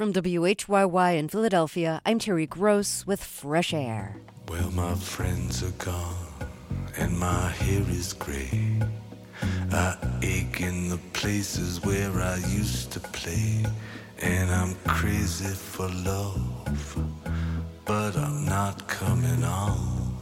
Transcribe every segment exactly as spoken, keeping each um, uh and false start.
From W H Y Y in Philadelphia, I'm Terry Gross with Fresh Air. Well, my friends are gone and my hair is gray. I ache in the places where I used to play. And I'm crazy for love, but I'm not coming on.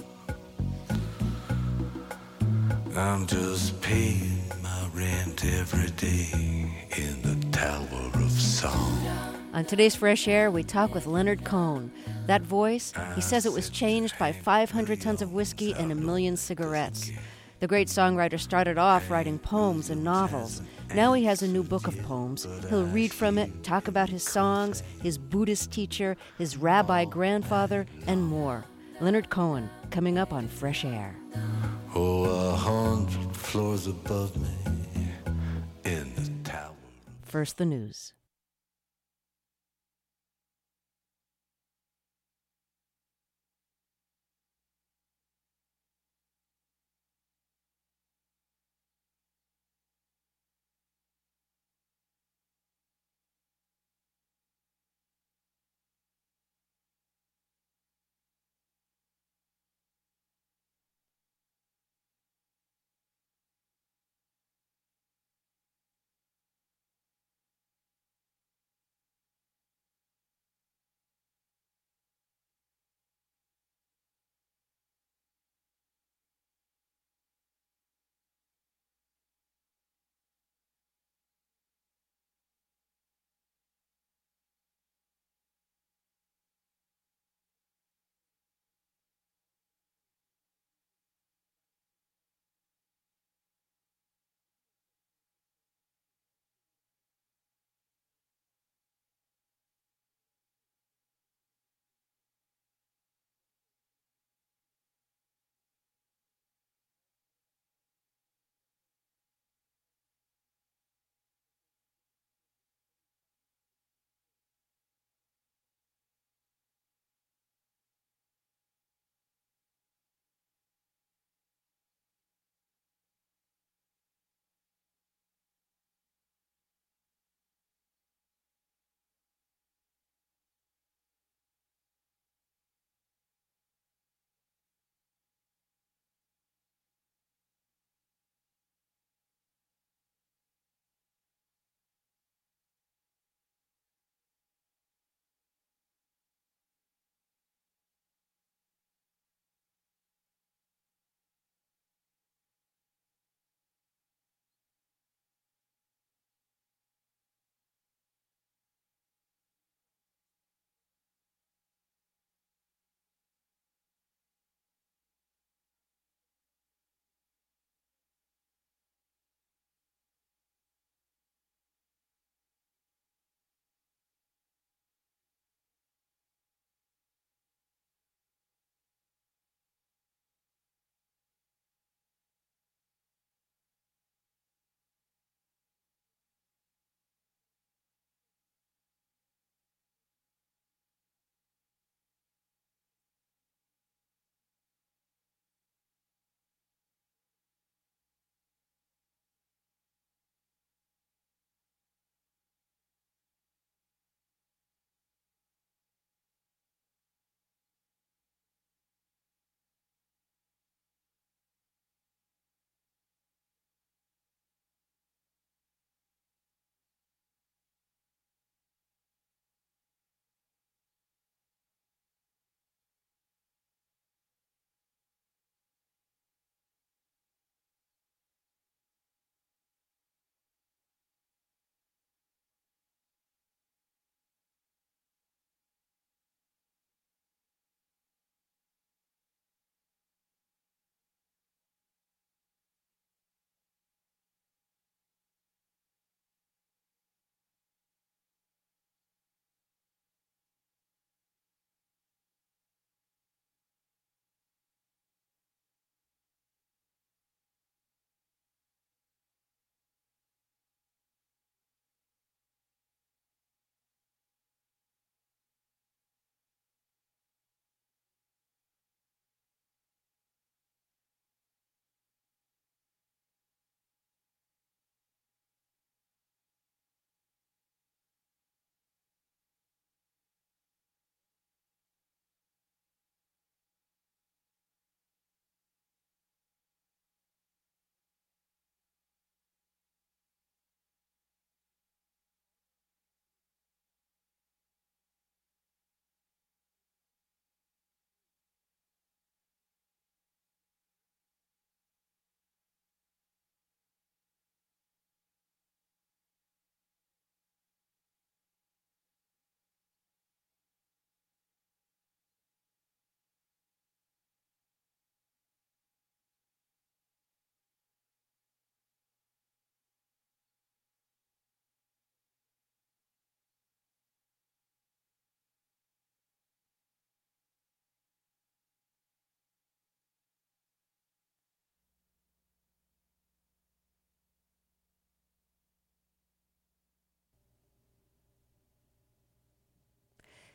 I'm just paying my rent every day in the Tower of Song. On today's Fresh Air, we talk with Leonard Cohen. That voice, he says it was changed by five hundred tons of whiskey and a million cigarettes. The great songwriter started off writing poems and novels. Now he has a new book of poems. He'll read from it, talk about his songs, his Buddhist teacher, his rabbi grandfather, and more. Leonard Cohen, coming up on Fresh Air. Oh, a hundred floors above me in the tower. First, the news.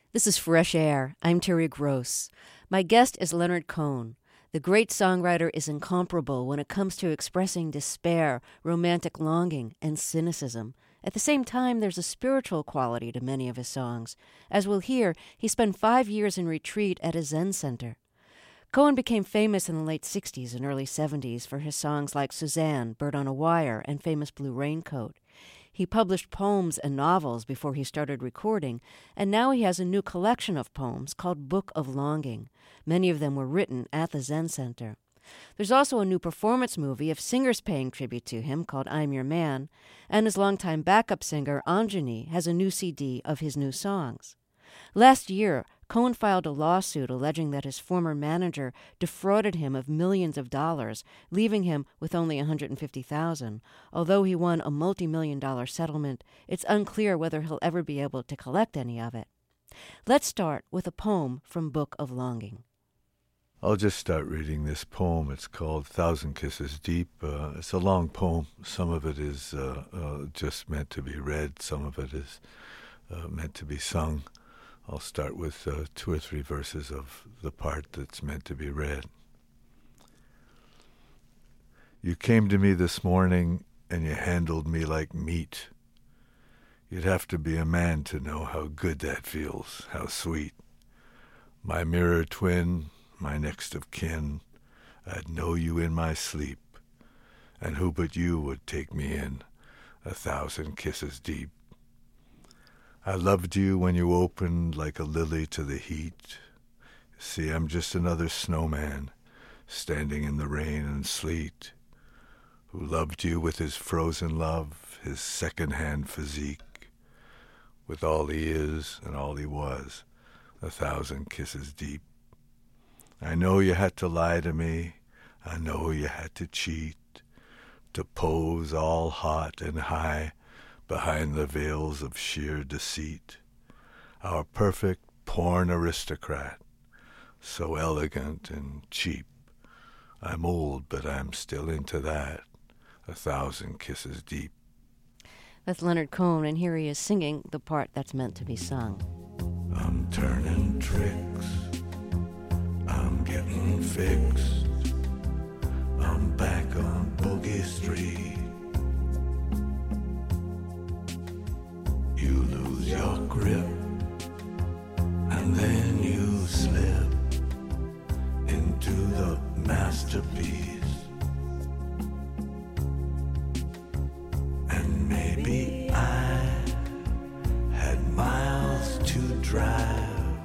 This is Fresh Air. I'm Terry Gross. My guest is Leonard Cohen. The great songwriter is incomparable when it comes to expressing despair, romantic longing, and cynicism. At the same time, there's a spiritual quality to many of his songs. As we'll hear, he spent five years in retreat at a Zen center. Cohen became famous in the late sixties and early seventies for his songs like Suzanne, Bird on a Wire, and Famous Blue Raincoat. He published poems and novels before he started recording, and now he has a new collection of poems called Book of Longing. Many of them were written at the Zen Center. There's also a new performance movie of singers paying tribute to him called I'm Your Man, and his longtime backup singer, Anjani, has a new C D of his new songs. Last year, Cohen filed a lawsuit alleging that his former manager defrauded him of millions of dollars, leaving him with only one hundred fifty thousand dollars. Although he won a multi-million dollar settlement, it's unclear whether he'll ever be able to collect any of it. Let's start with a poem from Book of Longing. I'll just start reading this poem. It's called Thousand Kisses Deep. Uh, it's a long poem. Some of it is uh, uh, just meant to be read. Some of it is uh, meant to be sung. I'll start with uh, two or three verses of the part that's meant to be read. You came to me this morning and you handled me like meat. You'd have to be a man to know how good that feels, how sweet. My mirror twin, my next of kin, I'd know you in my sleep, and who but you would take me in, a thousand kisses deep. I loved you when you opened like a lily to the heat. See, I'm just another snowman, standing in the rain and sleet, who loved you with his frozen love, his second-hand physique, with all he is and all he was, a thousand kisses deep. I know you had to lie to me, I know you had to cheat, to pose all hot and high behind the veils of sheer deceit. Our perfect porn aristocrat, so elegant and cheap. I'm old, but I'm still into that, a thousand kisses deep. That's Leonard Cohen, and here he is singing the part that's meant to be sung. I'm turning tricks, I'm getting fixed, I'm back on Boogie Street. You lose your grip, and then you slip into the masterpiece. And maybe I had miles to drive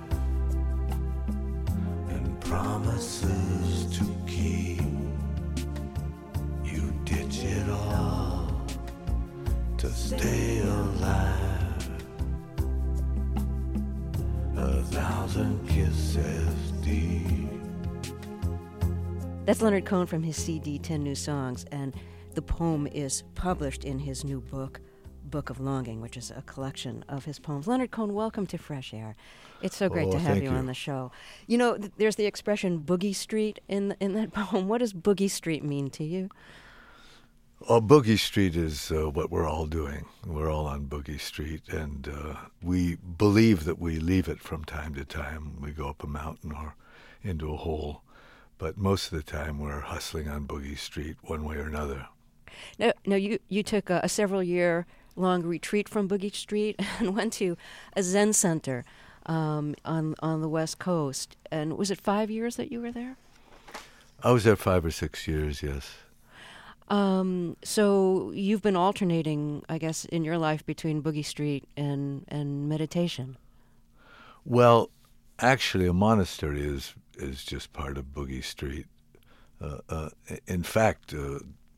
and promises to keep. You ditch it all to stay alive. A thousand kisses deep. That's Leonard Cohen from his C D, ten New Songs, and the poem is published in his new book, Book of Longing, which is a collection of his poems. Leonard Cohen, welcome to Fresh Air. It's so great Oh, to have thank you, you. on the show. You know, th- there's the expression Boogie Street in in that poem. What does Boogie Street mean to you? Oh, Boogie Street is uh, what we're all doing. We're all on Boogie Street, and uh, we believe that we leave it from time to time. We go up a mountain or into a hole, but most of the time we're hustling on Boogie Street one way or another. Now, now you, you took a, a several-year-long retreat from Boogie Street and went to a Zen center um, on on the West Coast. And was it five years that you were there? I was there five or six years, yes. Um, so you've been alternating, I guess, in your life between Boogie Street and, and meditation. Well, actually, a monastery is is just part of Boogie Street. Uh, uh, in fact, uh,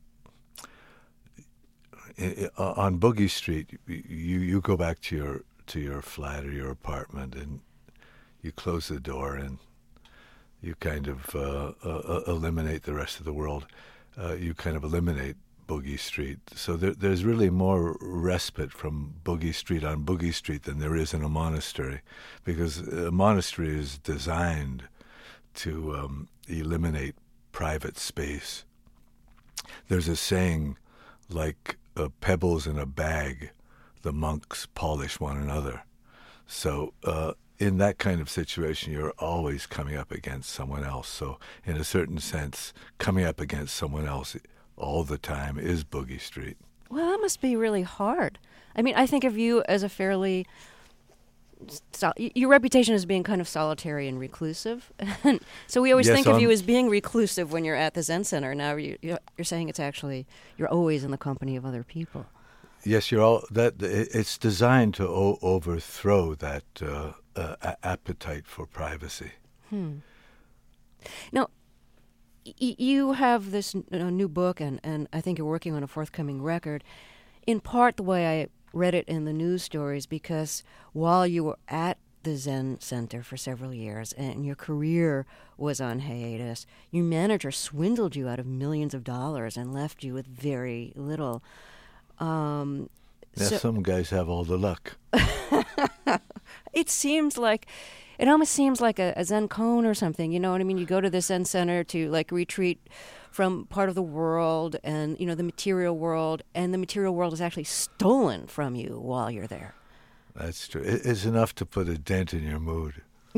i- i- on Boogie Street, you you go back to your to your flat or your apartment, and you close the door, and you kind of uh, uh, eliminate the rest of the world. Uh, you kind of eliminate Boogie Street. So there, there's really more respite from Boogie Street on Boogie Street than there is in a monastery, because a monastery is designed to um, eliminate private space. There's a saying, like uh, pebbles in a bag, the monks polish one another. So uh, in that kind of situation, you're always coming up against someone else. So in a certain sense, coming up against someone else all the time is Boogie Street. Well, that must be really hard. I mean, I think of you as a fairly... So, your reputation as being kind of solitary and reclusive. So we always Yes, think of um, you as being reclusive when you're at the Zen Center. Now you, you're saying it's actually, you're always in the company of other people. Yes, you're all that. It's designed to o- overthrow that uh, uh, a- appetite for privacy. Hmm. Now, y- you have this n- uh, new book, and, and I think you're working on a forthcoming record. In part, the way I read it in the news stories, because while you were at the Zen Center for several years and your career was on hiatus, your manager swindled you out of millions of dollars and left you with very little. Um, Yeah, so some guys have all the luck. it seems like, it almost seems like a, a Zen koan or something. You know what I mean? You go to the Zen Center to like retreat from part of the world and, you know, the material world, and the material world is actually stolen from you while you're there. That's true. It- It's enough to put a dent in your mood.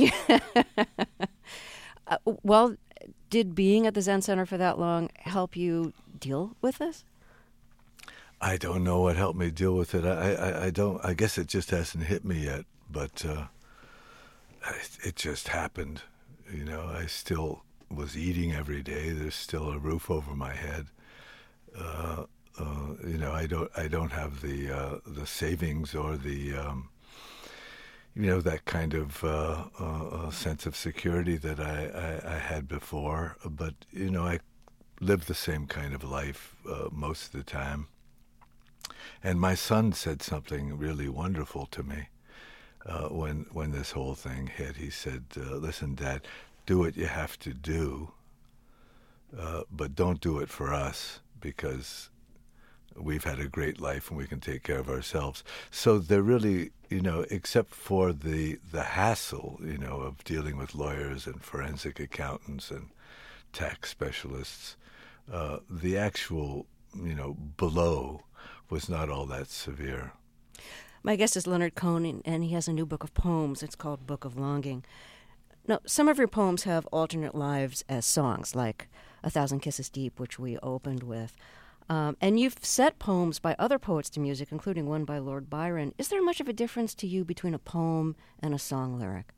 uh, well, did being at the Zen Center for that long help you deal with this? I don't know what helped me deal with it. I, I, I don't. I guess it just hasn't hit me yet. But uh, it, it just happened. You know, I still was eating every day. There's still a roof over my head. Uh, uh, you know, I don't. I don't have the uh, the savings or the um, you know, that kind of uh, uh, sense of security that I, I, I had before. But you know, I lived the same kind of life uh, most of the time. And my son said something really wonderful to me uh, when when this whole thing hit. He said, uh, listen, Dad, do what you have to do, uh, but don't do it for us, because we've had a great life and we can take care of ourselves. So they're really, you know, except for the, the hassle, you know, of dealing with lawyers and forensic accountants and tax specialists, uh, the actual, you know, blow was not all that severe. My guest is Leonard Cohen, and he has a new book of poems. It's called Book of Longing. Now, some of your poems have alternate lives as songs, like A Thousand Kisses Deep, which we opened with. Um, and you've set poems by other poets to music, including one by Lord Byron. Is there much of a difference to you between a poem and a song lyric?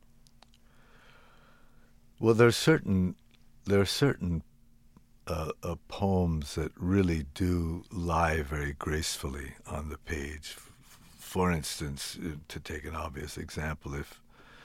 Well, there's certain there are certain uh, uh, poems that really do lie very gracefully on the page. F- For instance, uh, to take an obvious example, if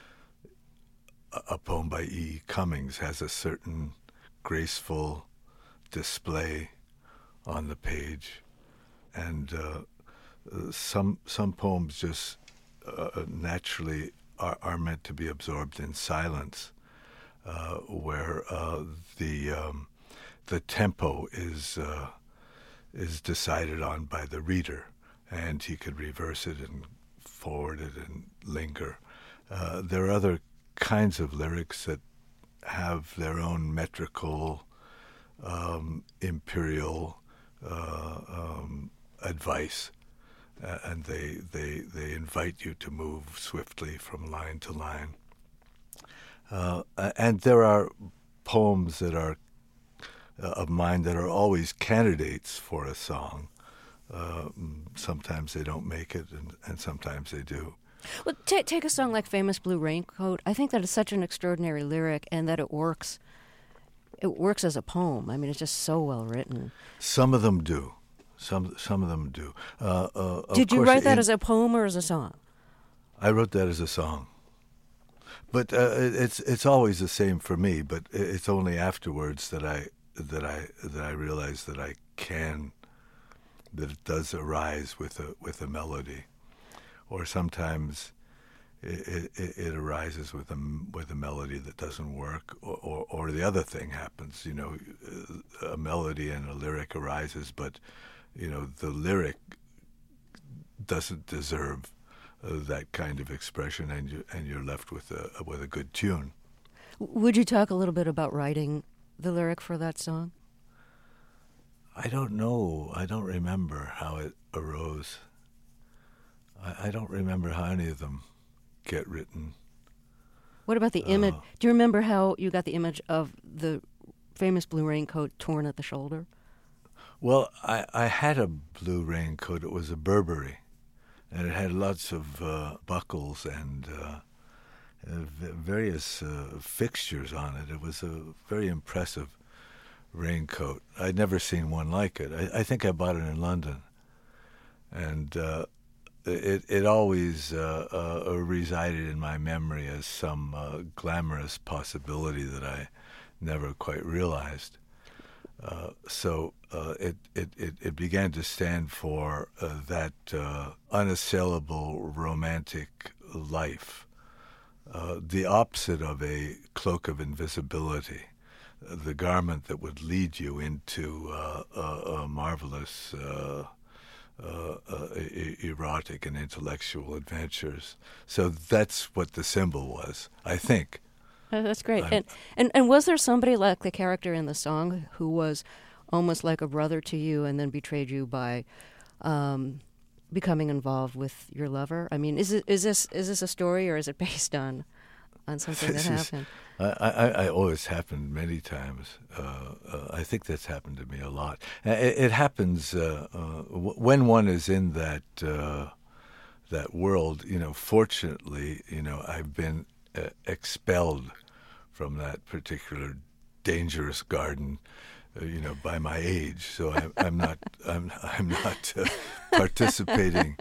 a, a poem by E E. Cummings has a certain graceful display on the page, and uh, uh, some some poems just uh, naturally are, are meant to be absorbed in silence, uh, where uh, the um, the tempo is uh, is decided on by the reader, and he could reverse it and forward it and linger. Uh, there are other kinds of lyrics that have their own metrical, um, imperial uh, um, advice, uh, and they, they they invite you to move swiftly from line to line. Uh, and there are poems that are uh, of mine that are always candidates for a song. Uh, sometimes they don't make it, and, and sometimes they do. Well, t- take a song like Famous Blue Raincoat. I think that is such an extraordinary lyric, and that it works. It works as a poem. I mean, it's just so well written. Some of them do. Some some of them do. Uh, uh, of Did you course, write that in, as a poem or as a song? I wrote that as a song. But uh, it's it's always the same for me. But it's only afterwards that I that I that I realize that I can, that it does arise with a with a melody, or sometimes it, it, it arises with a with a melody that doesn't work, or, or or the other thing happens. You know, a melody and a lyric arises, but you know the lyric doesn't deserve uh, that kind of expression, and you and you're left with a with a good tune. Would you talk a little bit about writing the lyric for that song? I don't know. I don't remember how it arose. I, I don't remember how any of them get written. What about the image? Uh, Do you remember how you got the image of the famous blue raincoat torn at the shoulder? Well, I, I had a blue raincoat. It was a Burberry, and it had lots of uh, buckles and uh, uh, various uh, fixtures on it. It was a very impressive raincoat. I'd never seen one like it. I, I think I bought it in London, and uh, it it always uh, uh, resided in my memory as some uh, glamorous possibility that I never quite realized. Uh, so uh, it, it, it, it began to stand for uh, that uh, unassailable romantic life, uh, the opposite of a cloak of invisibility, uh, the garment that would lead you into uh, a, a marvelous uh, uh, uh, e- erotic and intellectual adventures. So that's what the symbol was, I think. Oh, that's great. And, and and was there somebody like the character in the song who was almost like a brother to you and then betrayed you by um, becoming involved with your lover? I mean, is it is this is this a story or is it based on on something that happened? I, I, I always happened many times. Uh, uh, I think that's happened to me a lot. It, it happens uh, uh, w- when one is in that uh, that world. You know, fortunately, you know, I've been uh, expelled from that particular dangerous garden, uh, you know, by my age. So I, I'm not, I'm, I'm not uh, participating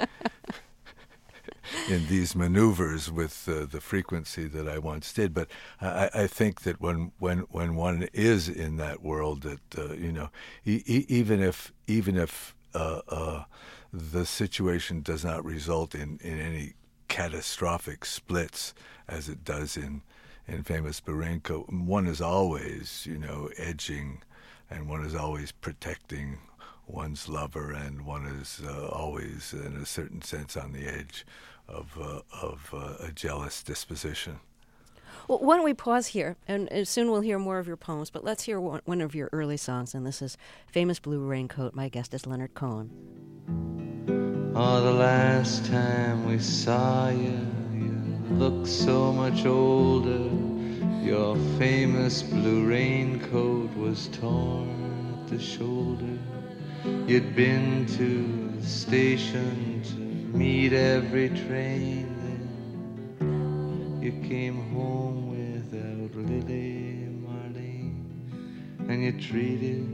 in these maneuvers with uh, the frequency that I once did. But I, I think that when, when, when one is in that world, that uh, you know, e- e- even if, even if uh, uh, the situation does not result in, in any catastrophic splits, as it does in in Famous Blue Raincoat, one is always, you know, edging, and one is always protecting one's lover, and one is uh, always, in a certain sense, on the edge of uh, of uh, a jealous disposition. Well, why don't we pause here, and, and soon we'll hear more of your poems, but let's hear one, one of your early songs, and this is Famous Blue Raincoat. My guest is Leonard Cohen. Oh, the last time we saw you, you looked so much older. Your famous blue raincoat was torn at the shoulder. You'd been to the station to meet every train then. You came home without Lily Marlene, and you treated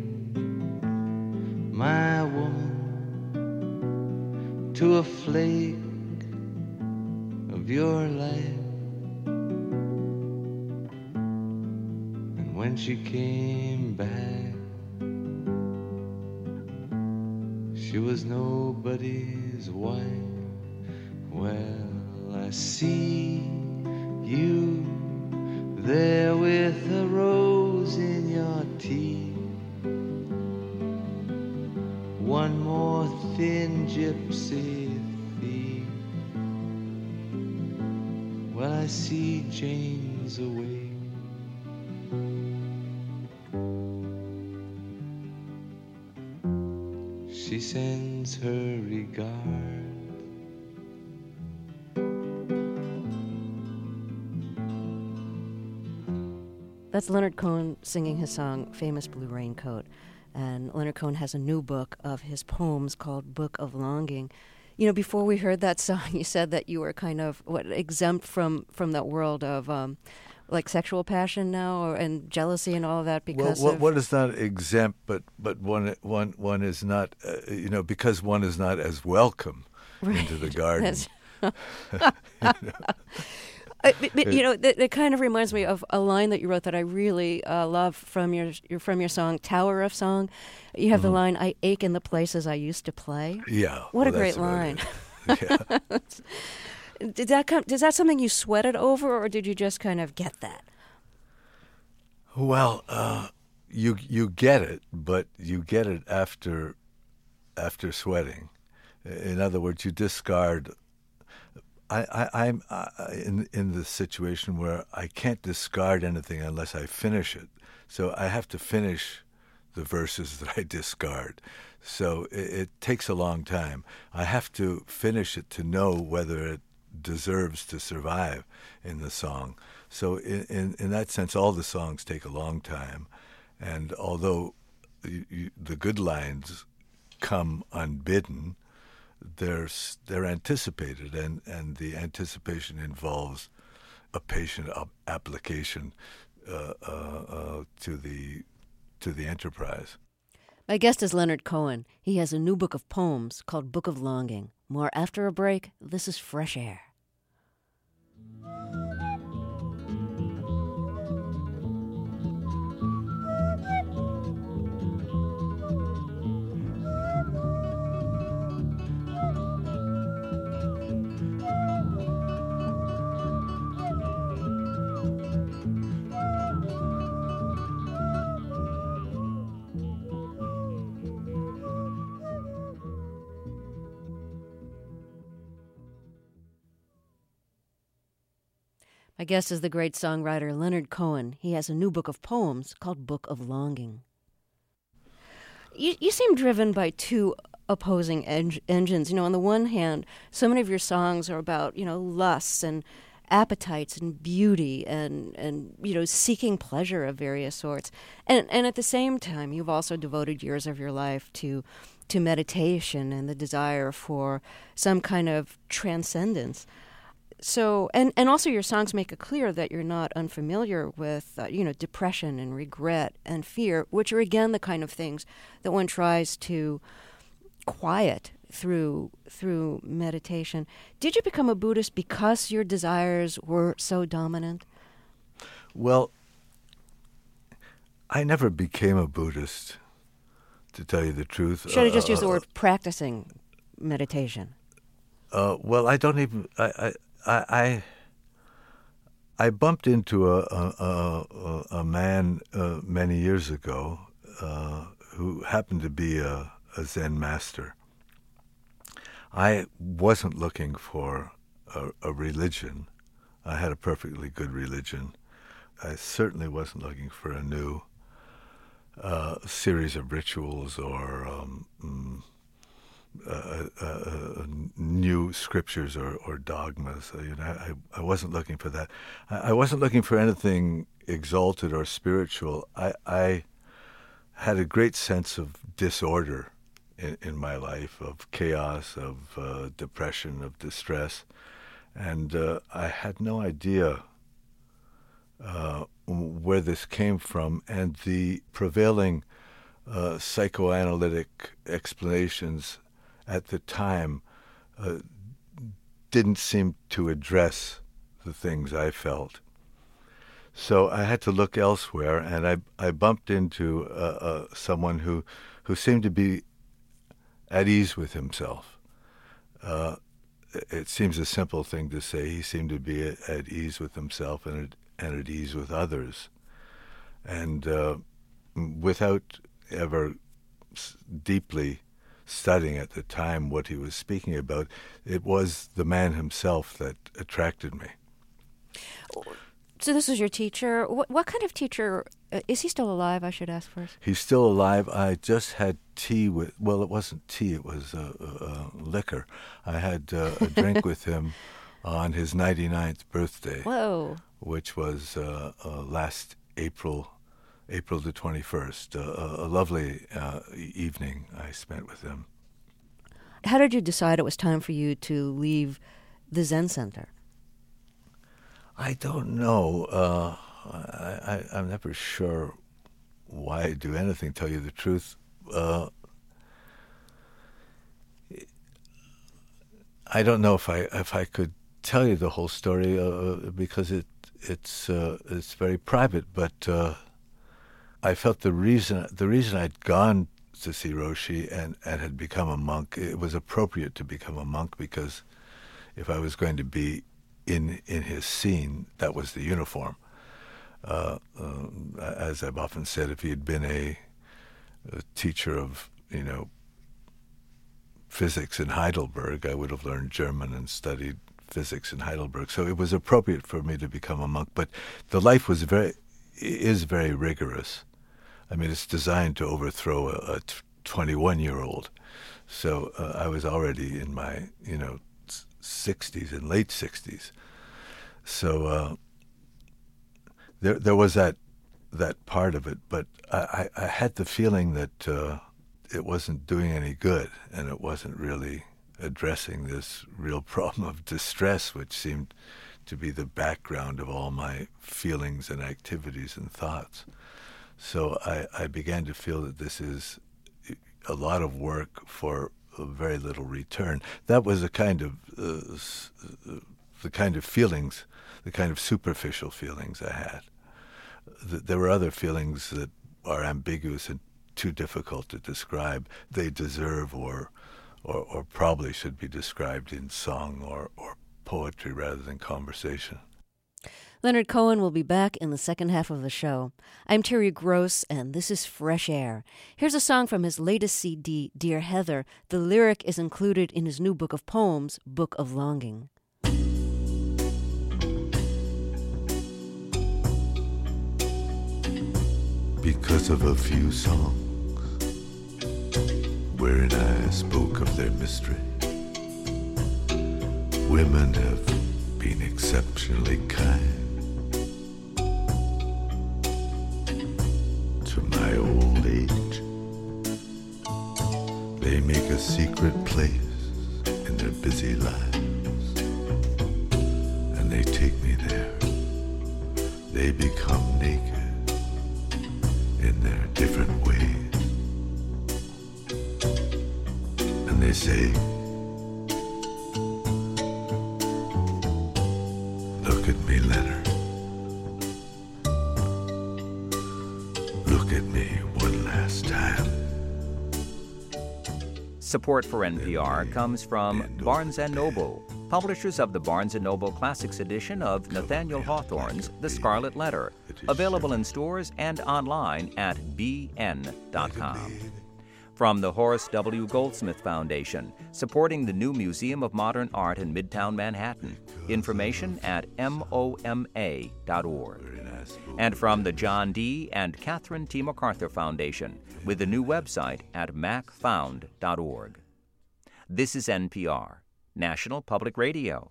my woman to a flake of your life. And when she came back, she was nobody's wife. Well, I see you there with a rose in your teeth. One more thin gypsy thief. Well, I see Jane's awake. She sends her regard. That's Leonard Cohen singing his song Famous Blue Raincoat. And Leonard Cohen has a new book of his poems called Book of Longing. You know, before we heard that song, you said that you were kind of what exempt from, from that world of um, like sexual passion now, or and jealousy and all of that because well, of... one is not exempt, but but one one one is not, uh, you know, because one is not as welcome right. into the garden. you know? I, but, you know, that, that kind of reminds me of a line that you wrote that I really uh, love from your, your from your song Tower of Song. You have mm-hmm. the line, "I ache in the places I used to play." Yeah, what well, a great line. Yeah. Did that come? Is that something you sweated over, or did you just kind of get that? Well, uh, you you get it, but you get it after after sweating. In other words, you discard. I, I, I'm uh, in in the situation where I can't discard anything unless I finish it. So I have to finish the verses that I discard. So it, it takes a long time. I have to finish it to know whether it deserves to survive in the song. So in, in, in that sense, all the songs take a long time. And although you, you, the good lines come unbidden, they're, they're anticipated, and, and the anticipation involves a patient application uh, uh, uh, to the to the enterprise. My guest is Leonard Cohen. He has a new book of poems called Book of Longing. More after a break. This is Fresh Air. My guest is the great songwriter Leonard Cohen. He has a new book of poems called Book of Longing. You, you seem driven by two opposing en- engines. You know, on the one hand, so many of your songs are about, you know, lusts and appetites and beauty and, and you know, seeking pleasure of various sorts. And and at the same time, you've also devoted years of your life to to meditation and the desire for some kind of transcendence. So, and, and also your songs make it clear that you're not unfamiliar with, uh, you know, depression and regret and fear, which are, again, the kind of things that one tries to quiet through through meditation. Did you become a Buddhist because your desires were so dominant? Well, I never became a Buddhist, to tell you the truth. Should I just uh, use the word practicing meditation? Uh, well, I don't even... I, I, I I bumped into a a, a, a man uh, many years ago uh, who happened to be a, a Zen master. I wasn't looking for a, a religion. I had a perfectly good religion. I certainly wasn't looking for a new uh, series of rituals or um, mm, Uh, uh, uh, new scriptures or, or dogmas. Uh, you know, I, I wasn't looking for that. I, I wasn't looking for anything exalted or spiritual. I, I had a great sense of disorder in, in my life, of chaos, of uh, depression, of distress, and uh, I had no idea uh, where this came from, and the prevailing uh, psychoanalytic explanations at the time uh, didn't seem to address the things I felt. So I had to look elsewhere, and I I bumped into uh, uh, someone who, who seemed to be at ease with himself. Uh, it seems a simple thing to say. He seemed to be at, at ease with himself and at, and at ease with others. And uh, without ever deeply studying at the time what he was speaking about, it was the man himself that attracted me. So this was your teacher. What, what kind of teacher? Uh, is he still alive, I should ask first? He's still alive. I just had tea with, well, it wasn't tea, it was uh, uh, liquor. I had uh, a drink with him on his ninety-ninth birthday. Whoa. Which was uh, uh, last April April the twenty-first, uh, a, a lovely uh, evening I spent with him. How did you decide it was time for you to leave the Zen Center? I don't know. Uh, I, I, I'm never sure why I do anything, tell you the truth. Uh, I don't know if I if I could tell you the whole story uh, because it it's uh, it's very private, but uh, I felt the reason the reason I'd gone to see Roshi and, and had become a monk, it was appropriate to become a monk because if I was going to be in in his scene, that was the uniform. Uh, uh, as I've often said, if he had been a, a teacher of, you know, physics in Heidelberg, I would have learned German and studied physics in Heidelberg. So it was appropriate for me to become a monk. But the life was very is very rigorous. I mean, it's designed to overthrow a, a twenty-one-year-old. So uh, I was already in my, you know, sixties and late sixties. So uh, there there was that that part of it, but I, I had the feeling that uh, it wasn't doing any good, and it wasn't really addressing this real problem of distress, which seemed to be the background of all my feelings and activities and thoughts. So I, I began to feel that this is a lot of work for very little return. That was a kind of uh, the kind of feelings, the kind of superficial feelings I had. There were other feelings that are ambiguous and too difficult to describe. They deserve or or, or probably should be described in song or, or poetry rather than conversation. Leonard Cohen will be back in the second half of the show. I'm Terry Gross, and this is Fresh Air. Here's a song from his latest C D, Dear Heather. The lyric is included in his new book of poems, Book of Longing. Because of a few songs wherein I spoke of their mystery, women have been exceptionally kind to my old age. They make a secret place in their busy lives, and they take me there. They become naked in their different ways, and they say, look at me, Leonard. Look at me one last time. Support for N P R comes from Barnes and Noble, publishers of the Barnes and Noble Classics edition of Nathaniel Hawthorne's The Scarlet Letter, available in stores and online at b n dot com. From the Horace W. Goldsmith Foundation, supporting the new Museum of Modern Art in Midtown Manhattan. Information at m o m a dot org. And from the John D. and Catherine T. MacArthur Foundation, with a new website at mac found dot org. This is N P R, National Public Radio.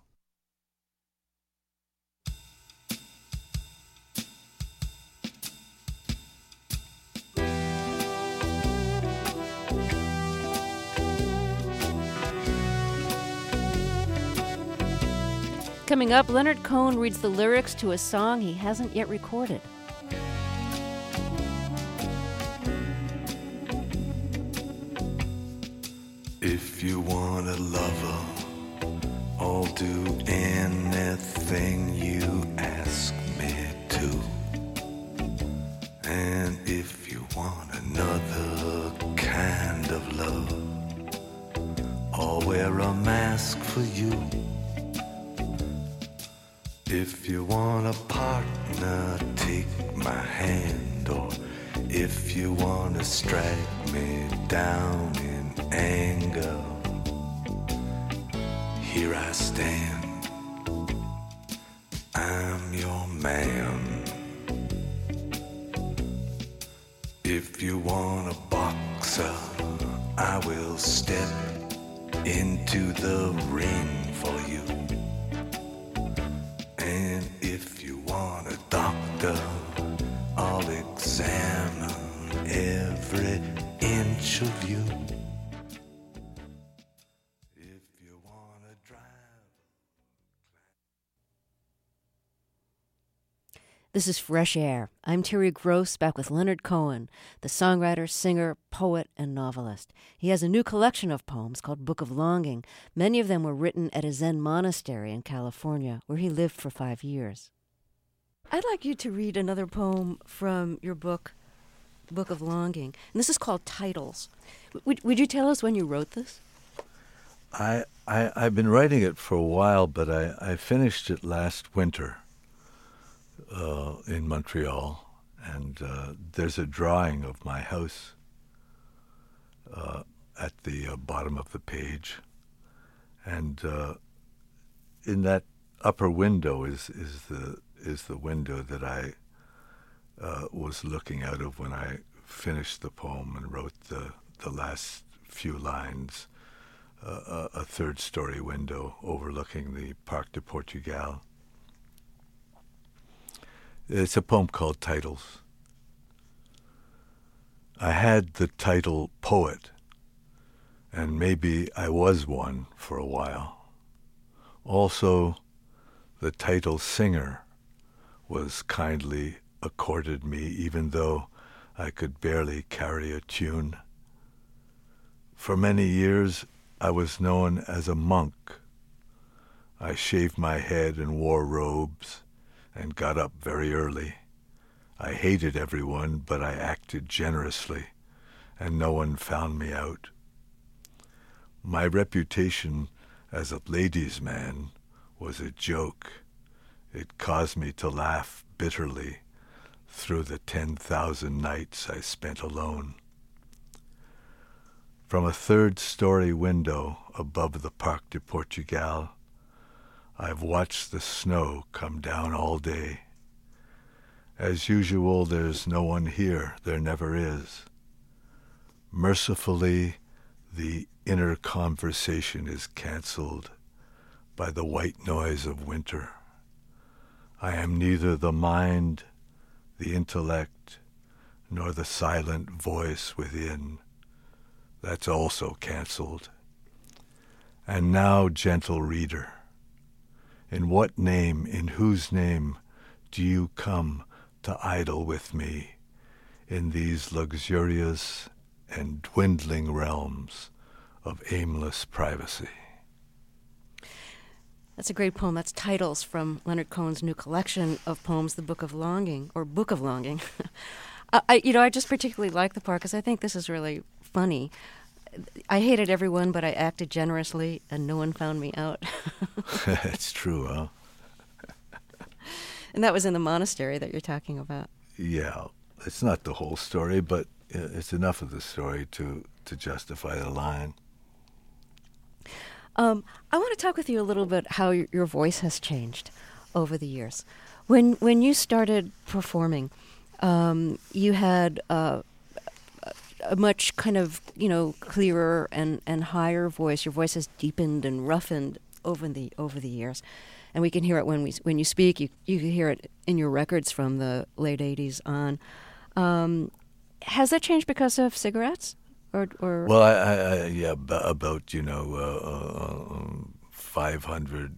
Coming up, Leonard Cohen reads the lyrics to a song he hasn't yet recorded. If you want a lover, I'll do anything you ask me to. And if you want another kind of love, I'll wear a mask for you. If you want a partner, take my hand. Or if you want to strike me down in anger, here I stand, I'm your man. If you want a boxer, I will step into the ring for you. And if you want a doctor, I'll examine every inch of you. If you want to drive. This is Fresh Air. I'm Terry Gross, back with Leonard Cohen, the songwriter, singer, poet, and novelist. He has a new collection of poems called Book of Longing. Many of them were written at a Zen monastery in California, where he lived for five years. I'd like you to read another poem from your book, Book of Longing. And this is called Titles. Would, would you tell us when you wrote this? I, I, I've been writing it for a while, but I, I finished it last winter uh, in Montreal. And uh, there's a drawing of my house uh, at the uh, bottom of the page. And uh, in that upper window is, is the is the window that I uh, was looking out of when I finished the poem and wrote the, the last few lines a, a third-story window overlooking the Parc de Portugal. It's a poem called Titles. I had the title poet, and maybe I was one for a while. Also, the title singer was kindly accorded me, even though I could barely carry a tune. For many years, I was known as a monk. I shaved my head and wore robes and got up very early. I hated everyone, but I acted generously, and no one found me out. My reputation as a ladies' man was a joke. It caused me to laugh bitterly through the ten thousand nights I spent alone. From a third-story window above the Parc de Portugal, I've watched the snow come down all day. As usual, there's no one here. There never is. Mercifully, the inner conversation is cancelled by the white noise of winter. I am neither the mind, the intellect, nor the silent voice within. That's also cancelled. And now, gentle reader, in what name, in whose name, do you come to idle with me in these luxurious and dwindling realms of aimless privacy? That's a great poem. That's Titles from Leonard Cohen's new collection of poems, The Book of Longing, or Book of Longing. I, you know, I just particularly like the part because I think this is really funny. I hated everyone, but I acted generously, and no one found me out. That's true, huh? And that was in the monastery that you're talking about. Yeah, it's not the whole story, but it's enough of the story to, to justify the line. Um, I want to talk with you a little bit how your, your voice has changed over the years. When when you started performing, um, you had uh, a much kind of, you know, clearer and, and higher voice. Your voice has deepened and roughened over the over the years. And we can hear it when we when you speak. You you can hear it in your records from the late eighties on. Um, has that changed because of cigarettes, or or? Well, I, I, I yeah, about you know uh, uh, five hundred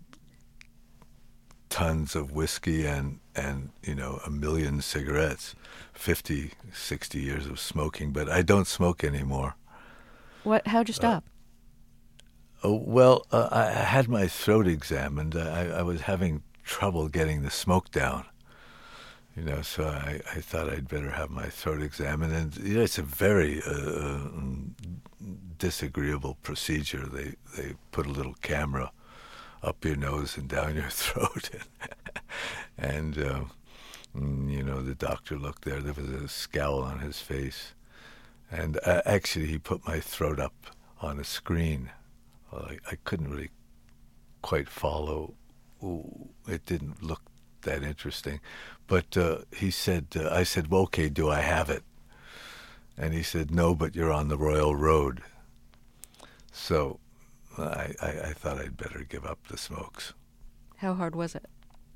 tons of whiskey and and you know a million cigarettes, fifty, sixty years of smoking. But I don't smoke anymore. What? How'd you stop? Uh, Oh, well, uh, I had my throat examined. I, I was having trouble getting the smoke down, you know, so I, I thought I'd better have my throat examined. And you know, it's a very uh, disagreeable procedure. They they put a little camera up your nose and down your throat. and, and uh, you know, the doctor looked there. There was a scowl on his face. And uh, actually, he put my throat up on a screen. Well, I, I couldn't really quite follow. Ooh, it didn't look that interesting. But uh, he said, uh, I said, well, okay, do I have it? And he said, no, but you're on the Royal Road. So I, I, I thought I'd better give up the smokes. How hard was it?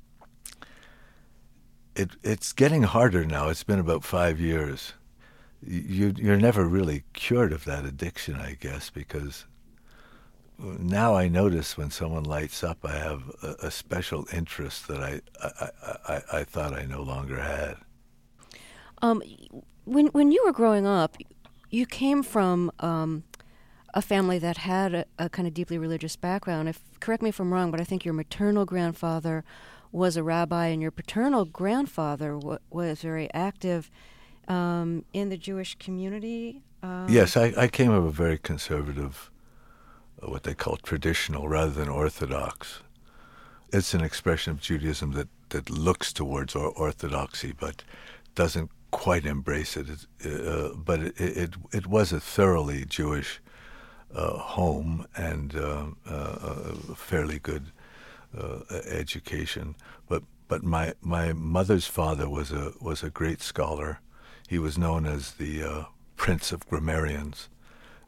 It It's getting harder now. It's been about five years. You, you're never really cured of that addiction, I guess, because now I notice when someone lights up, I have a, a special interest that I, I, I, I thought I no longer had. Um, when when you were growing up, you came from um, a family that had a, a kind of deeply religious background. If correct me if I'm wrong, but I think your maternal grandfather was a rabbi, and your paternal grandfather w- was very active um, in the Jewish community. Um, yes, I, I came of a very conservative, what they call traditional rather than orthodox. It's an expression of Judaism that, that looks towards or orthodoxy but doesn't quite embrace it. it uh, but it, it it was a thoroughly Jewish uh, home and uh, uh, a fairly good uh, education. But but my my mother's father was a was a great scholar. He was known as the uh, Prince of Grammarians.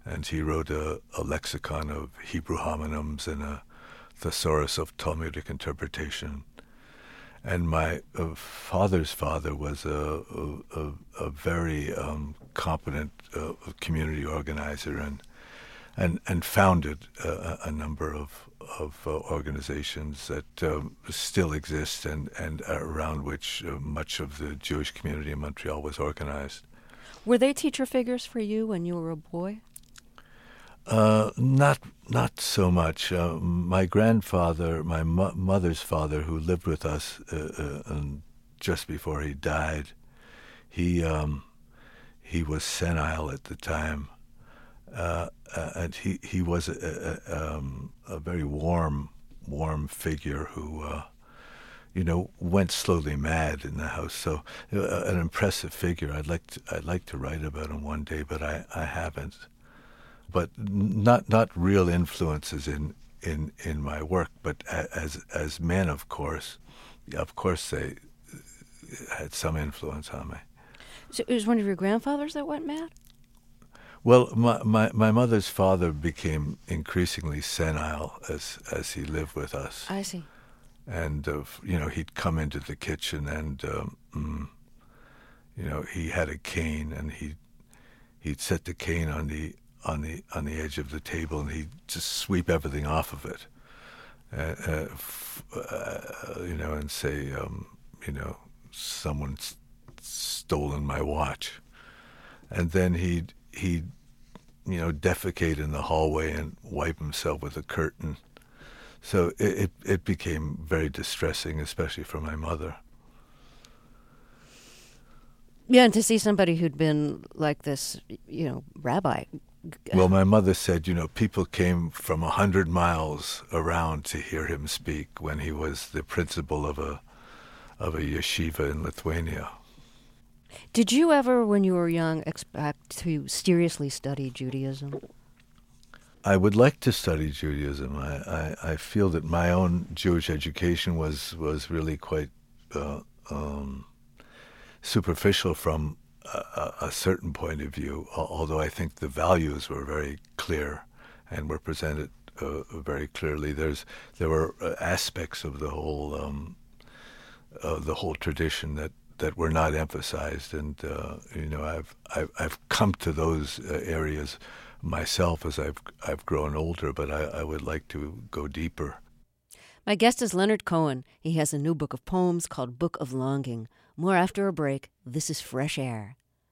and he wrote a, a lexicon of Hebrew homonyms and a thesaurus of Talmudic interpretation. And my uh, father's father was a, a, a, a very um, competent uh, community organizer and and, and founded uh, a number of, of uh, organizations that um, still exist and, and around which uh, much of the Jewish community in Montreal was organized. Were they teacher figures for you when you were a boy? Uh, not not so much. Uh, my grandfather, my mo- mother's father, who lived with us uh, uh, and just before he died, he um, he was senile at the time, uh, uh, and he he was a, a, um, a very warm warm figure who, uh, you know, went slowly mad in the house. So uh, an impressive figure. I'd like to, I'd like to write about him one day, but I, I haven't. But not not real influences in, in, in my work, but as as men, of course, of course they had some influence on me. So it was one of your grandfathers that went mad? Well, my, my, my mother's father became increasingly senile as as he lived with us. I see. And uh, you know, he'd come into the kitchen and um, mm, you know, he had a cane and he he'd set the cane on the on the on the edge of the table, and he'd just sweep everything off of it, uh, uh, f- uh, you know, and say, um, you know, someone's stolen my watch, and then he'd he'd you know defecate in the hallway and wipe himself with a curtain. So it it, it became very distressing, especially for my mother. Yeah, and to see somebody who'd been like this, you know, rabbi. Well, my mother said, you know, people came from a hundred miles around to hear him speak when he was the principal of a of a yeshiva in Lithuania. Did you ever, when you were young, expect to seriously study Judaism? I would like to study Judaism. I, I, I feel that my own Jewish education was was really quite uh, um, superficial from A, a certain point of view, although I think the values were very clear and were presented uh, very clearly. There's there were aspects of the whole um, uh, the whole tradition that, that were not emphasized, and uh, you know I've, I've I've come to those uh, areas myself as I've I've grown older, but I, I would like to go deeper. My guest is Leonard Cohen. He has a new book of poems called Book of Longing. More after a break. This is Fresh Air.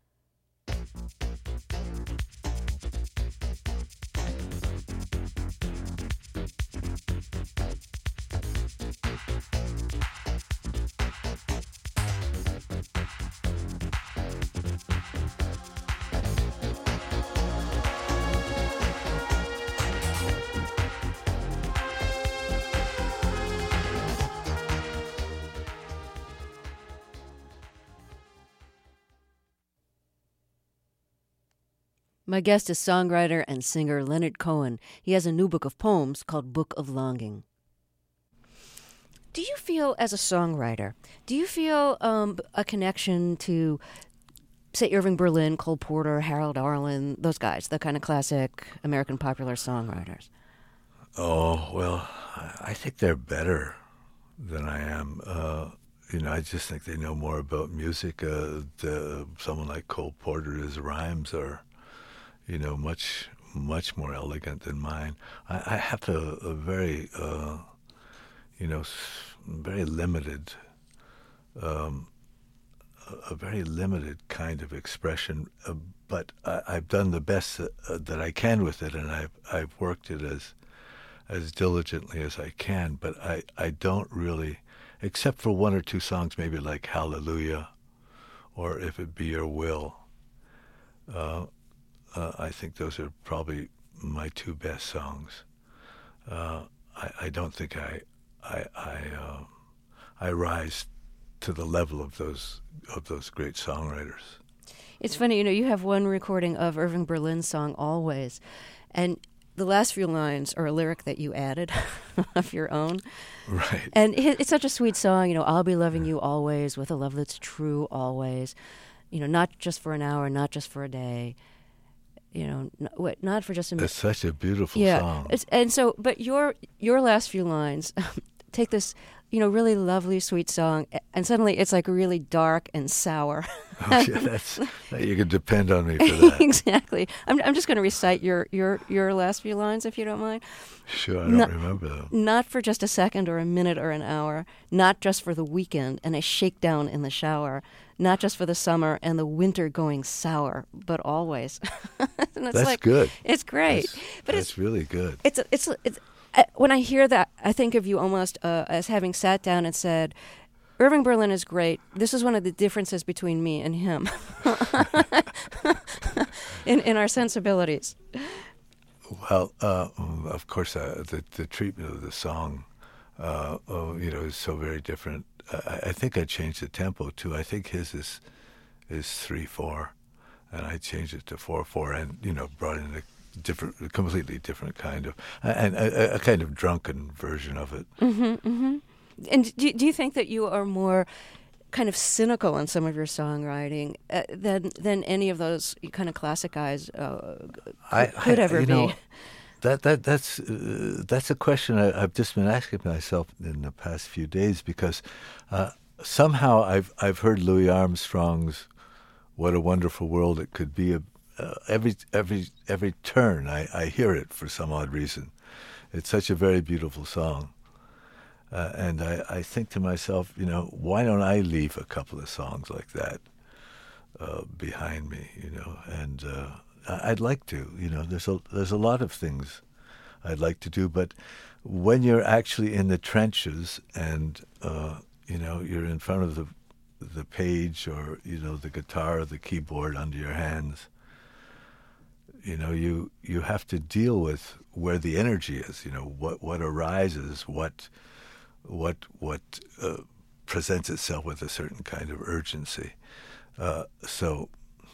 My guest is songwriter and singer Leonard Cohen. He has a new book of poems called Book of Longing. Do you feel, as a songwriter, do you feel um, a connection to, say, Irving Berlin, Cole Porter, Harold Arlen, those guys, the kind of classic American popular songwriters? Oh, well, I think they're better than I am. Uh, you know, I just think they know more about music. Uh, the, someone like Cole Porter, his rhymes are, you know, much, much more elegant than mine. I, I have a, a very, uh, you know, very limited, um, a, a very limited kind of expression. Uh, but I, I've done the best that, uh, that I can with it, and I've I've worked it as as diligently as I can. But I, I don't really, except for one or two songs, maybe like Hallelujah, or If It Be Your Will. Uh, Uh, I think those are probably my two best songs. Uh, I, I don't think I I I, uh, I rise to the level of those of those great songwriters. It's funny, you know, you have one recording of Irving Berlin's song Always, and the last few lines are a lyric that you added of your own. Right. And it, it's such a sweet song, you know, I'll be loving you always with a love that's true always, you know, not just for an hour, not just for a day. you know, n- what, not for just a minute. It's such a beautiful yeah. song. It's, and so, but your your last few lines take this, you know, really lovely, sweet song, and suddenly it's like really dark and sour. Oh, yeah, that's, you can depend on me for that. Exactly. I'm I'm just going to recite your, your, your last few lines, if you don't mind. Sure, I don't not, remember them. Not for just a second or a minute or an hour, not just for the weekend and a shakedown in the shower, not just for the summer and the winter going sour, but always. And it's That's like, good. It's great. That's, but that's it's really good. It's it's it's. Uh, when I hear that, I think of you almost uh, as having sat down and said, Irving Berlin is great. This is one of the differences between me and him in in our sensibilities. Well, uh, of course, uh, the the treatment of the song, uh, oh, you know, is so very different. I, I think I changed the tempo too. I think his is is three four, and I changed it to four four, and you know, brought in a different, a completely different kind of, and a, a kind of drunken version of it. Mm-hmm, mm-hmm. And do do you think that you are more kind of cynical in some of your songwriting uh, than than any of those kind of classic guys uh, I, could I, ever you be? Know, that that that's uh, that's a question I, I've just been asking myself in the past few days, because uh, somehow I've I've heard Louis Armstrong's "What a Wonderful World It Could Be" uh, every every every turn. I, I hear it for some odd reason. It's such a very beautiful song. Uh, and I, I think to myself, you know, why don't I leave a couple of songs like that uh, behind me, you know? And uh, I'd like to, you know, there's a, there's a lot of things I'd like to do, but when you're actually in the trenches and, uh, you know, you're in front of the the page or, you know, the guitar or the keyboard under your hands, you know, you, you have to deal with where the energy is, you know, what, what arises, what... what what uh, presents itself with a certain kind of urgency. Uh, so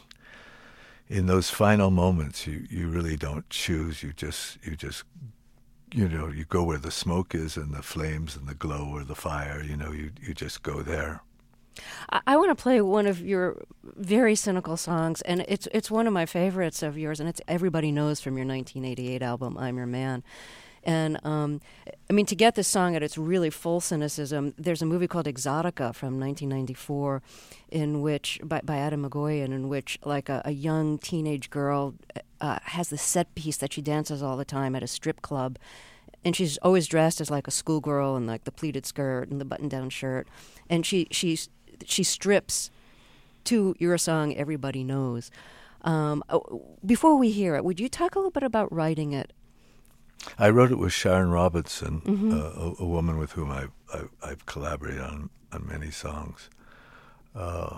in those final moments, you, you really don't choose. You just, you just, you know, you go where the smoke is and the flames and the glow or the fire, you know, you, you just go there. I, I want to play one of your very cynical songs, and it's it's one of my favorites of yours, and it's Everybody Knows from your nineteen eighty-eight album, I'm Your Man. And, um, I mean, to get this song at its really full cynicism, there's a movie called Exotica from nineteen ninety-four, in which, by, by Adam McGoyan, in which, like, a, a young teenage girl uh, has this set piece that she dances all the time at a strip club, and she's always dressed as, like, a schoolgirl in, like, the pleated skirt and the button-down shirt, and she, she, she strips to your song, Everybody Knows. Um, before we hear it, would you talk a little bit about writing it? I wrote it with Sharon Robinson, mm-hmm. uh, a, a woman with whom I've, I've, I've collaborated on, on many songs. Uh,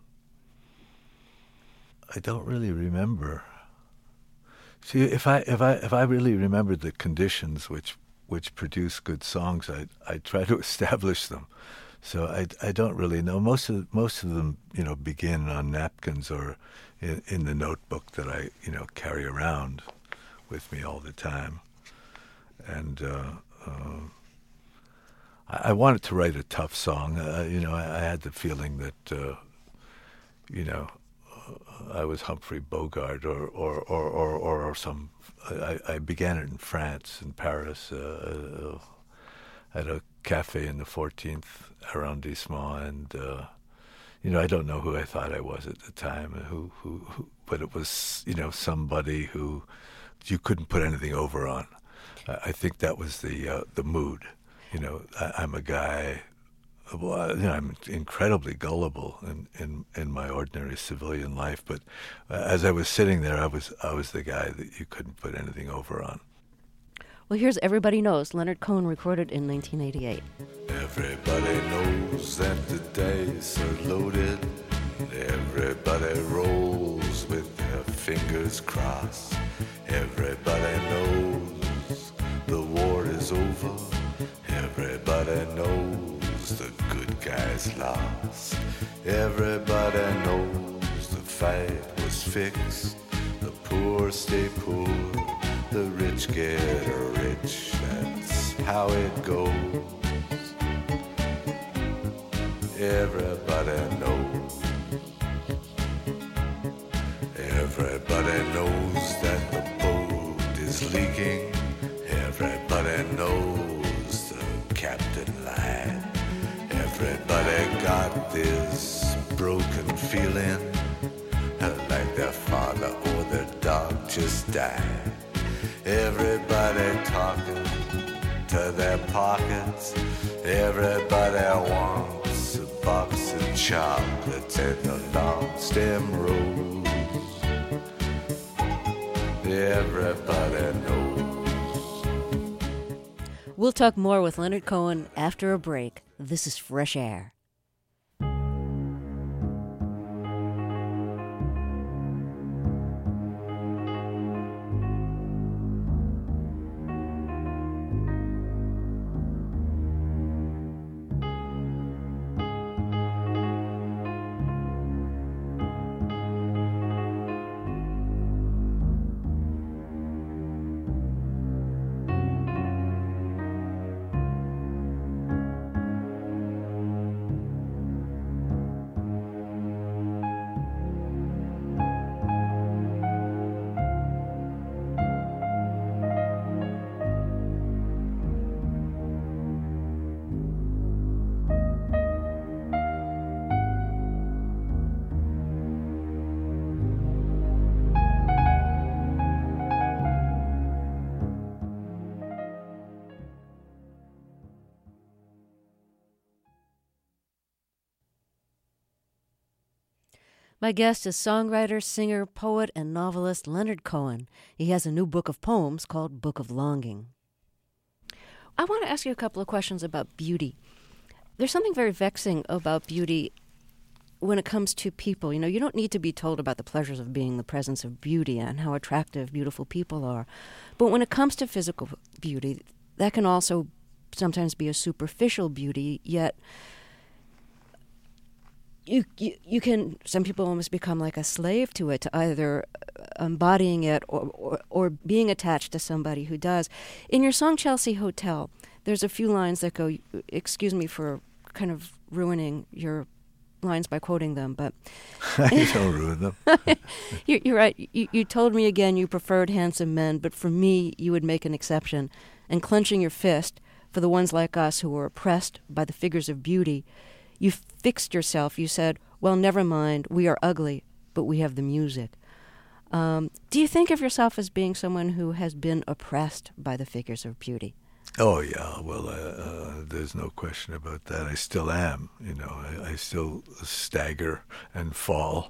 I don't really remember. See, if I if I if I really remembered the conditions which which produce good songs, I I try to establish them. So I, I don't really know. Most of most of them, you know, begin on napkins or in, in the notebook that I you know carry around with me all the time. And uh, uh, I, I wanted to write a tough song. Uh, you know, I, I had the feeling that, uh, you know, uh, I was Humphrey Bogart or or or or, or some. I, I began it in France, in Paris, uh, uh, at a cafe in the fourteenth arrondissement, and uh, you know, I don't know who I thought I was at the time, who who, who but it was, you know, somebody who you couldn't put anything over on. I think that was the uh, the mood. You know, I, I'm a guy. Well, you know, I'm incredibly gullible in, in, in my ordinary civilian life. But uh, as I was sitting there, I was I was the guy that you couldn't put anything over on. Well, here's Everybody Knows. Leonard Cohen recorded in nineteen eighty-eight. Everybody knows that the dice are loaded. Everybody rolls with their fingers crossed. Everybody knows the war is over. Everybody knows the good guys lost. Everybody knows the fight was fixed. The poor stay poor, the rich get rich. That's how it goes. Everybody knows. Everybody knows leaking. Everybody knows the captain lied. Everybody got this broken feeling, like their father or their dog just died. Everybody talking to their pockets. Everybody wants a box of chocolates and a long stem rose. Everybody knows. We'll talk more with Leonard Cohen after a break. This is Fresh Air. My guest is songwriter, singer, poet, and novelist Leonard Cohen. He has a new book of poems called Book of Longing. I want to ask you a couple of questions about beauty. There's something very vexing about beauty when it comes to people. You know, you don't need to be told about the pleasures of being in the presence of beauty and how attractive, beautiful people are. But when it comes to physical beauty, that can also sometimes be a superficial beauty, yet You, you you can, some people almost become like a slave to it, to either embodying it or, or, or being attached to somebody who does. In your song Chelsea Hotel, there's a few lines that go, excuse me for kind of ruining your lines by quoting them, but... You don't ruin them. you're, you're right. You, you told me again you preferred handsome men, but for me you would make an exception. And clenching your fist for the ones like us who were oppressed by the figures of beauty, you fixed yourself. You said, well, never mind, we are ugly, but we have the music. Um, do you think of yourself as being someone who has been oppressed by the figures of beauty? Oh, yeah. Well, uh, uh, there's no question about that. I still am. You know, I, I still stagger and fall.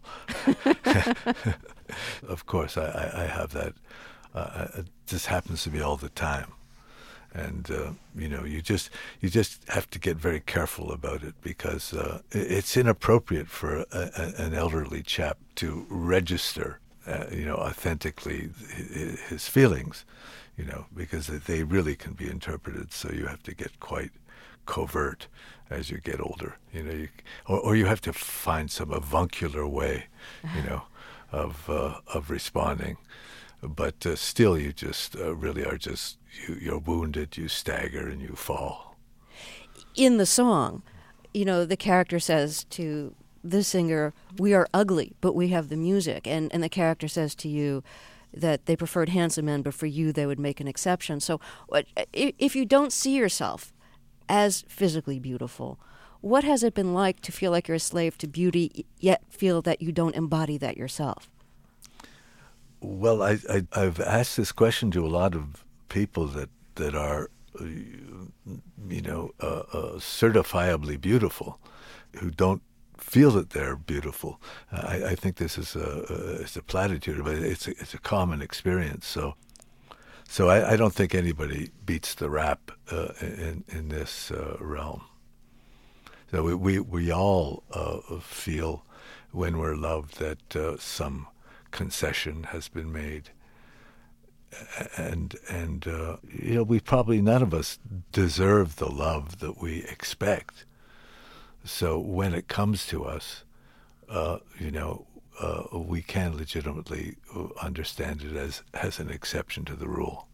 Of course, I, I, I have that. Uh, it just happens to me all the time. And, uh, you know, you just you just have to get very careful about it because uh, it's inappropriate for a, a, an elderly chap to register, uh, you know, authentically his, his feelings, you know, because they really can be interpreted. So you have to get quite covert as you get older, you know, you, or, or you have to find some avuncular way, you know, of uh, of responding. But uh, still, you just uh, really are just, you, you're wounded, you stagger, and you fall. In the song, you know, the character says to the singer, we are ugly, but we have the music. And, and the character says to you that they preferred handsome men, but for you they would make an exception. So what, if you don't see yourself as physically beautiful, what has it been like to feel like you're a slave to beauty, yet feel that you don't embody that yourself? Well, I, I, I've asked this question to a lot of people that, that are, uh, you know, uh, uh, certifiably beautiful, who don't feel that they're beautiful. Uh, I, I think this is a, a, it's a platitude, but it's a, it's a common experience. So, so I, I don't think anybody beats the rap uh, in in this uh, realm. So we we, we all uh, feel when we're loved that uh, some concession has been made, and and uh, you know, we probably, none of us deserve the love that we expect. So when it comes to us, uh, you know, uh, we can legitimately understand it as as an exception to the rule.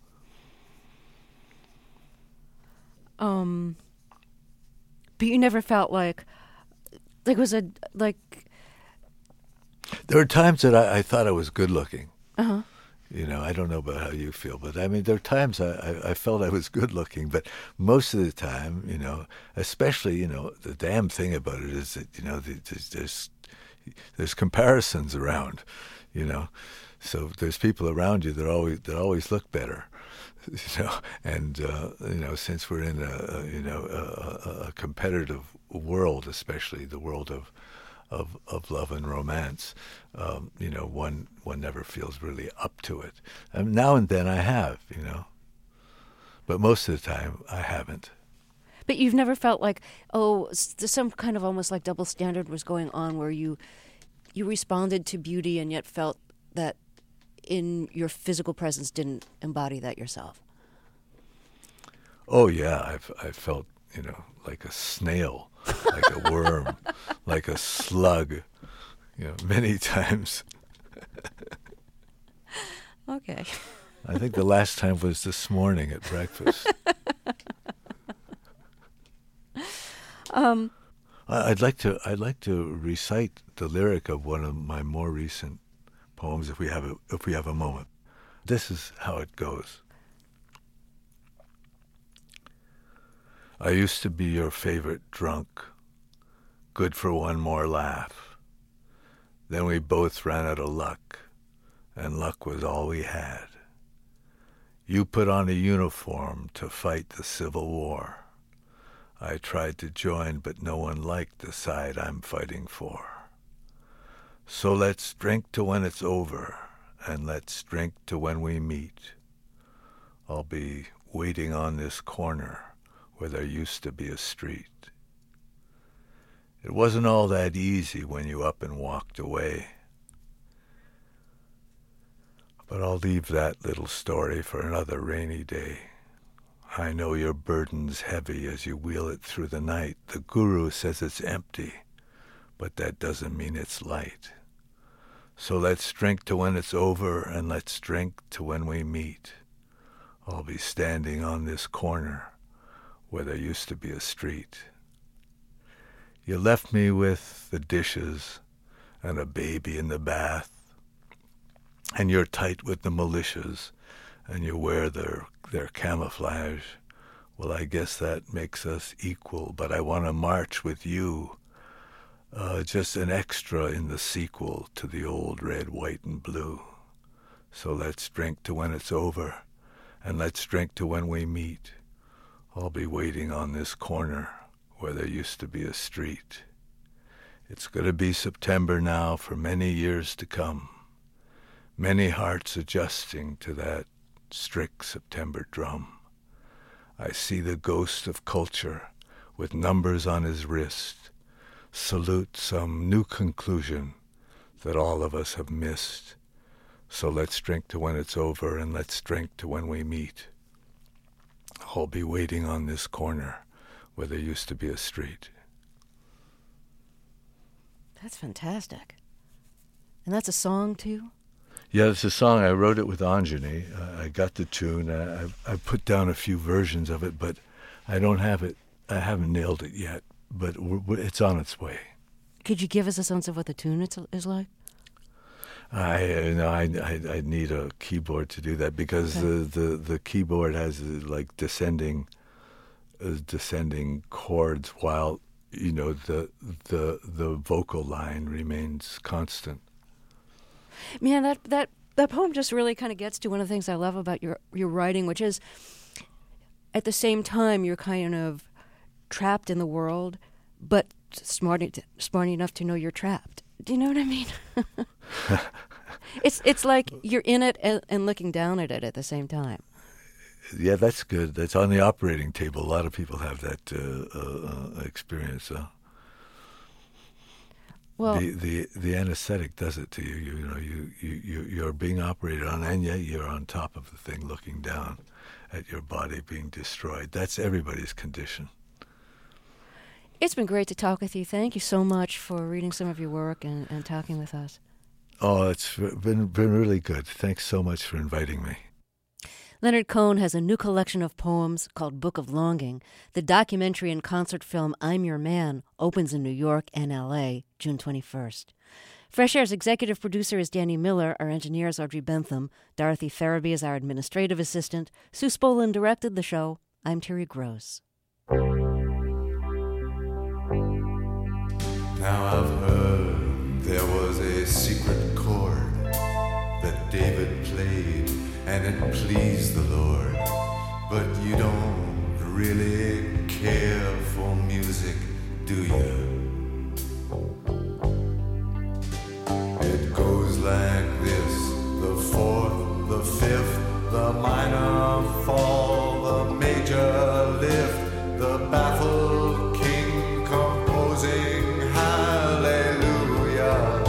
Um, but you never felt like like it was a like. There were times that I, I thought I was good looking, Uh-huh. You know, I don't know about how you feel, but I mean, there are times I, I, I felt I was good looking, but most of the time, you know, especially, you know, the damn thing about it is that, you know, there's, there's, there's comparisons around, you know, so there's people around you that always, that always look better, you know, and, uh, you know, since we're in a, a you know, a, a competitive world, especially the world of, Of, of love and romance, um, you know, one one never feels really up to it. And now and then I have, you know, but most of the time I haven't. But you've never felt like, oh, s- some kind of almost like double standard was going on where you you responded to beauty and yet felt that in your physical presence didn't embody that yourself. Oh yeah, I've I felt, you know, like a snail, like a worm, like a slug, you know, many times. Okay. I think the last time was this morning at breakfast. um, I- I'd like to I'd like to recite the lyric of one of my more recent poems if we have a, if we have a moment. This is how it goes. I used to be your favorite drunk, good for one more laugh. Then we both ran out of luck, and luck was all we had. You put on a uniform to fight the Civil War. I tried to join, but no one liked the side I'm fighting for. So let's drink to when it's over, and let's drink to when we meet. I'll be waiting on this corner where there used to be a street. It wasn't all that easy when you up and walked away. But I'll leave that little story for another rainy day. I know your burden's heavy as you wheel it through the night. The guru says it's empty, but that doesn't mean it's light. So let's drink to when it's over, and let's drink to when we meet. I'll be standing on this corner where there used to be a street. You left me with the dishes and a baby in the bath, and you're tight with the militias, and you wear their their camouflage. Well, I guess that makes us equal, but I want to march with you, uh, just an extra in the sequel to the old red, white, and blue. So let's drink to when it's over, and let's drink to when we meet. I'll be waiting on this corner where there used to be a street. It's going to be September now for many years to come. Many hearts adjusting to that strict September drum. I see the ghost of culture with numbers on his wrist salute some new conclusion that all of us have missed. So let's drink to when it's over, and let's drink to when we meet. I'll be waiting on this corner where there used to be a street. That's fantastic. And that's a song, too? Yeah, it's a song. I wrote it with Anjani. Uh, I got the tune. I, I I put down a few versions of it, but I don't have it. I haven't nailed it yet, but we're, we're, it's on its way. Could you give us a sense of what the tune it's, is like? I you know I I I need a keyboard to do that because Okay. the, the, the keyboard has uh, like descending uh, descending chords while you know the the the vocal line remains constant. Man, that that that poem just really kind of gets to one of the things I love about your your writing, which is at the same time you're kind of trapped in the world, but smart en- smart enough to know you're trapped. Do you know what I mean? it's it's like you're in it and, and looking down at it at the same time. Yeah, that's good. That's on the operating table. A lot of people have that uh, uh, experience. Uh. Well, the, the the anesthetic does it to you. You, you know, you, you, you, you're being operated on, and yet you're on top of the thing looking down at your body being destroyed. That's everybody's condition. it's been great to talk with you. Thank you so much for reading some of your work and, and talking with us. Oh, it's been been really good. Thanks so much for inviting me. Leonard Cohen has a new collection of poems called Book of Longing. The documentary and concert film I'm Your Man opens in New York and L A June twenty-first. Fresh Air's executive producer is Danny Miller. Our engineer is Audrey Bentham. Dorothy Farabee is our administrative assistant. Sue Spolin directed the show. I'm Terry Gross. Now I've heard there was a secret chord that David played and it pleased the Lord. But you don't really care for music, do you? It goes like this: the fourth, the fifth, the minor fall, the major lift, the baffled king composing hallelujah.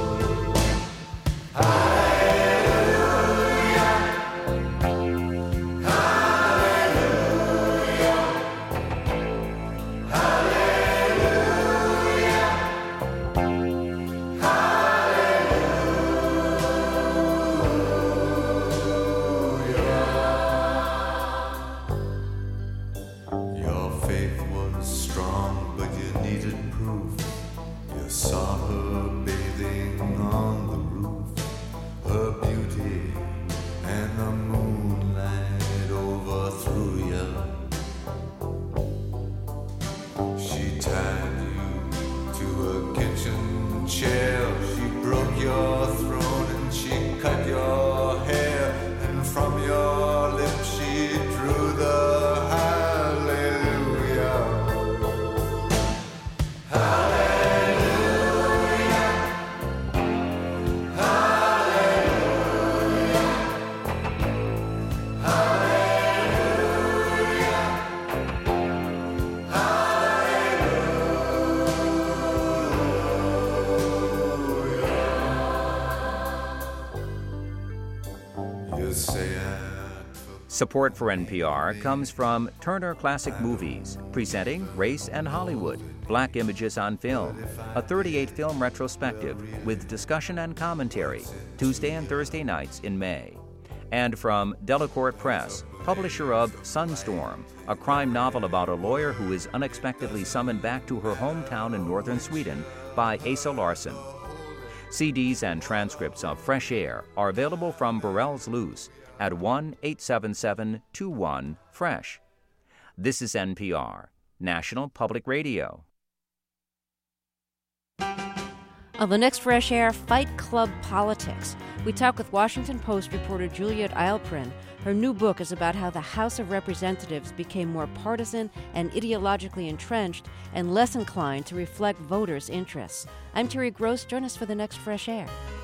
Support for N P R comes from Turner Classic Movies, presenting Race and Hollywood, Black Images on Film, a thirty-eight film retrospective with discussion and commentary, Tuesday and Thursday nights in May. And from Delacorte Press, publisher of Sunstorm, a crime novel about a lawyer who is unexpectedly summoned back to her hometown in northern Sweden by Asa Larsson. C Ds and transcripts of Fresh Air are available from Burrell's Loose at one eight seven seven two one fresh. This is N P R, National Public Radio. On the next Fresh Air, Fight Club Politics. We talk with Washington Post reporter Juliet Eilprin. Her new book is about how the House of Representatives became more partisan and ideologically entrenched and less inclined to reflect voters' interests. I'm Terry Gross. Join us for the next Fresh Air.